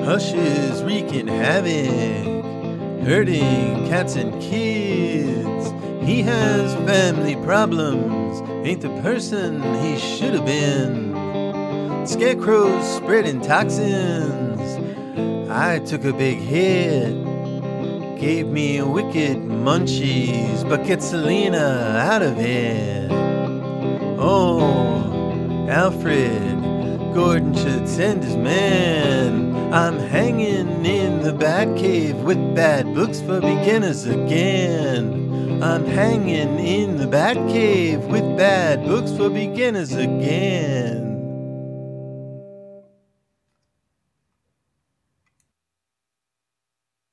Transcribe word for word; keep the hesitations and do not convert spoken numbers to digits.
Hush is wreaking havoc, hurting cats and kids. He has family problems, ain't the person he should have been. Scarecrows spreading toxins, I took a big hit. Gave me wicked munchies, but get Selena out of it. Oh, Alfred, Gordon should send his man. I'm hanging in the Batcave with bad books for beginners again. I'm hanging in the Batcave with bad books for beginners again.